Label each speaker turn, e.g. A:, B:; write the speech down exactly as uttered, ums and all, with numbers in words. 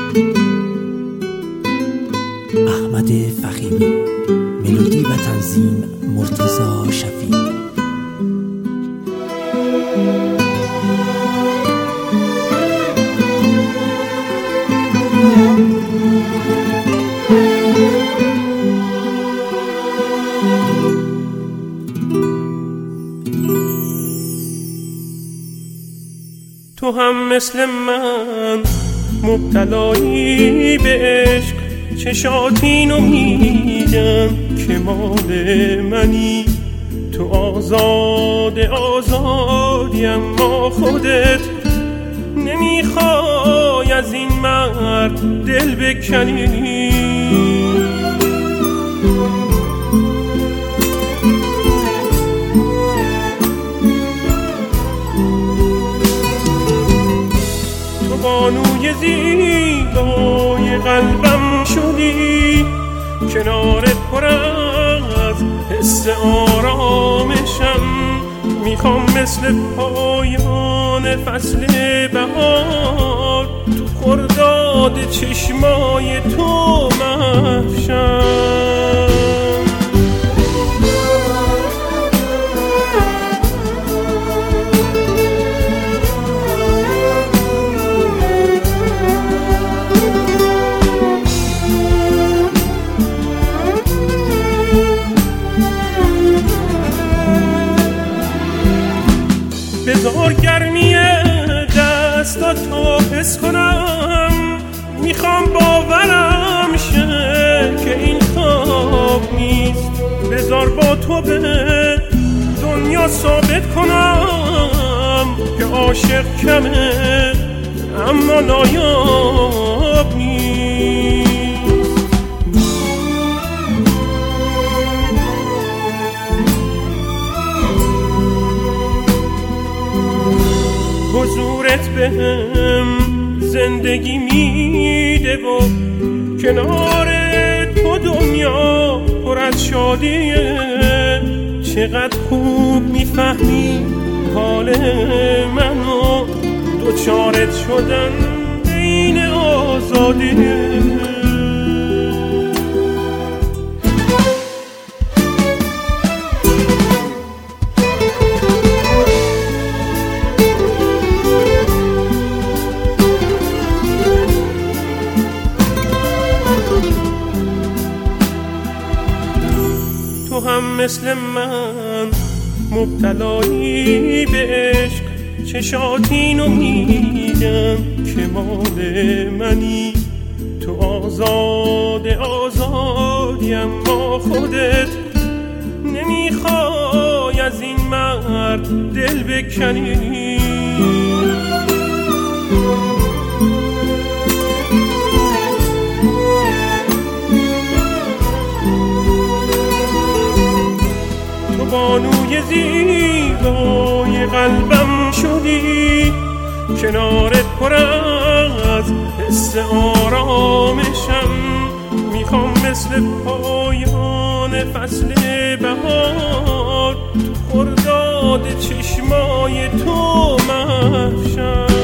A: احمد فخیمی. ملودی و تنظیم مرتضی شفیع.
B: تو هم مثل من مبتلایی به عشق، چشاتینو میگن که مال منی. تو آزاد آزادی اما خودت نمیخوای از این مرد دل بکنی. بانوی زیبای قلبم شدی، کنارت پر از حس آرامشم. میخوام مثل پایان فصل بهار تو خرداد چشمای تو محشم. بذار گرمی دستاتو حس کنم، میخوام باورم شه که این خواب نیست. بذار با تو به دنیا ثابت کنم که عاشق کمه اما نایاب نیست. حضورت بهم زندگی میده و کنارت تو دنیا پر از شادیه. چقدر خوب میفهمی حال منو، دوچارت شدن بین آزادیه. تو هم مثل من مبتلایی به عشق، چشاتینو میگن که مال منی. تو آزاد آزادی اما خودت نمیخوای از این مرد دل بکنی. بانوی زیبای قلبم شدی، کنارت پر از حس آرامشم. میخوام مثل پایان فصل بهار تو خرداد چشمای تو محشم.